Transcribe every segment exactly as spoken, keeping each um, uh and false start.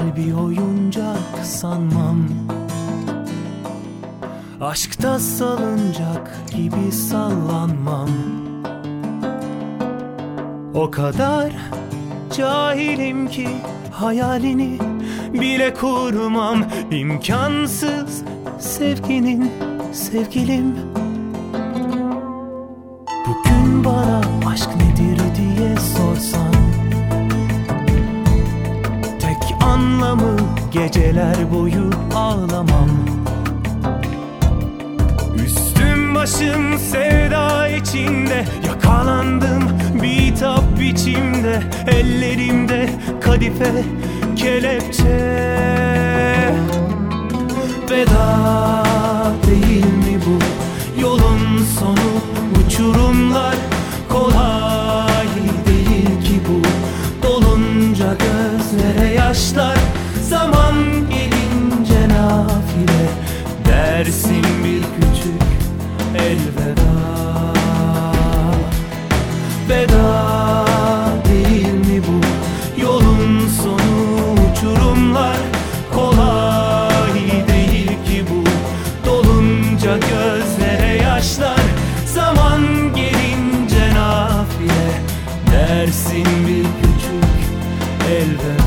kalbi oyuncak sanmam. Aşkta salıncak gibi sallanmam. O kadar cahilim ki hayalini bile kurmam. İmkansız sevginin sevgilim. Bugün bana aşk nedir diye sorsan, tek anlamı geceler boyu ağlamam. Üstüm başım sevda içinde, yakalandım bitap biçimde. Ellerimde kadife kelepçe. Veda değil mi bu yolun sonu? Uçurumlar kolay değil ki bu. Dolunca gözlere yaşlar, zaman gelince nafile dersin bir küçük elveda. Veda değil mi bu yolun sonu? Uçurumlar kolay değil ki bu. Dolunca gözlere yaşlar, zaman gelince nafile dersin bir küçük elveda.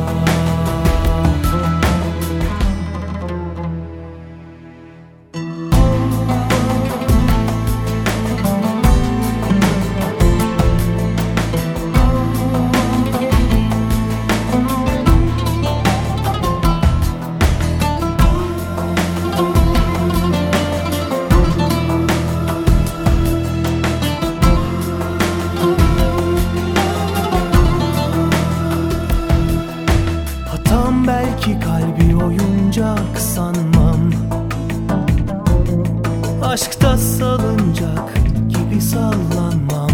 Belki kalbi oyuncak sanmam. Aşkta salıncak gibi sallanmam.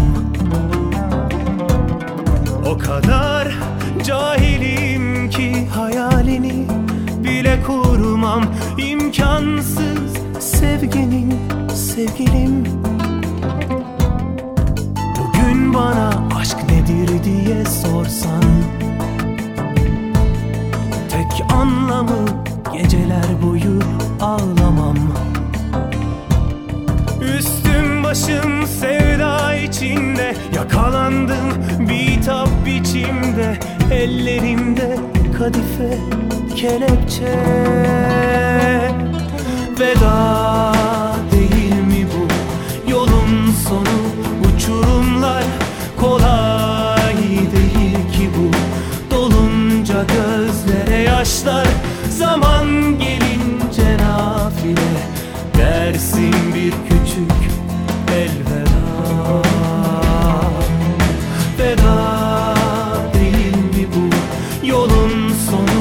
O kadar cahilim ki hayalini bile kurmam. İmkansız sevginin sevgilim. Bugün bana aşk nedir diye sorsan, tek anlamı geceler boyu ağlamam. Üstüm başım sevda içinde, yakalandım bitap biçimde. Ellerimde kadife kelepçe. Veda değil mi bu yolun sonu? Uçurumlar kolay değil ki bu. Dolunca gözlere yaşlar, zaman gelince nafile dersin bir küçük elveda. Veda değil mi bu yolun sonu?